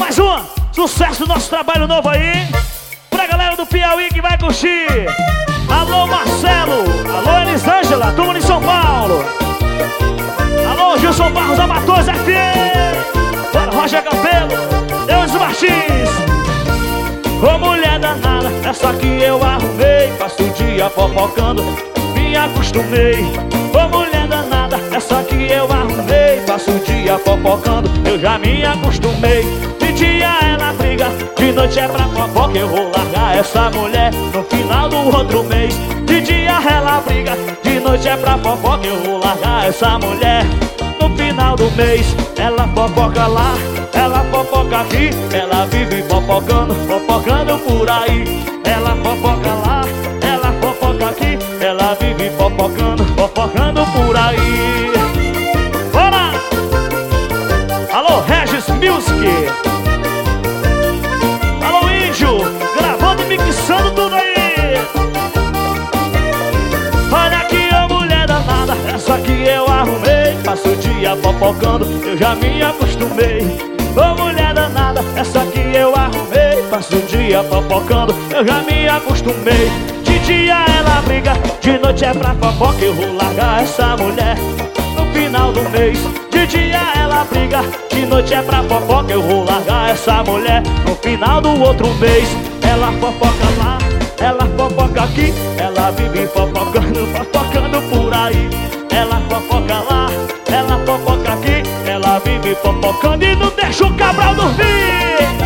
Mais uma, sucesso do nosso trabalho novo aí. Pra galera do Piauí que vai curtir. Alô Marcelo, alô Elisângela, turma de São Paulo. Alô Gilson Barros, Amatores FM. Bora Roger Campelo, Deus Martins. Ô mulher danada, essa que eu arrumei. Passo o dia fofocando, me acostumei. Ô mulher danada, essa que eu arrumei. Passo o dia fofocando, eu já me acostumei. De dia ela briga, de noite é pra fofoca. Eu vou largar essa mulher no final do outro mês. De dia ela briga, de noite é pra fofoca. Eu vou largar essa mulher no final do mês. Ela fofoca lá, ela fofoca aqui. Ela vive fofocando, fofocando por aí. Ela fofoca lá, ela fofoca aqui. Ela vive fofocando, fofocando por aí. Bora! Alô Regis Music. Alô Índio, gravando e mixando tudo aí. Olha aqui, ô mulher danada, essa que eu arrumei. Passo o dia fofocando, eu já me acostumei. Ô mulher danada, essa que eu arrumei. Passo o dia fofocando, eu já me acostumei. De dia ela briga, de noite é pra fofoca. Eu vou largar essa mulher no final do mês. De dia ela briga, de noite é pra fofoca. Eu vou largar essa mulher no final do outro mês. Ela fofoca lá, ela fofoca aqui. Ela vive fofocando, fofocando por aí. Ela fofoca lá, ela fofoca aqui. Ela vive fofocando e não deixa o Cabral dormir.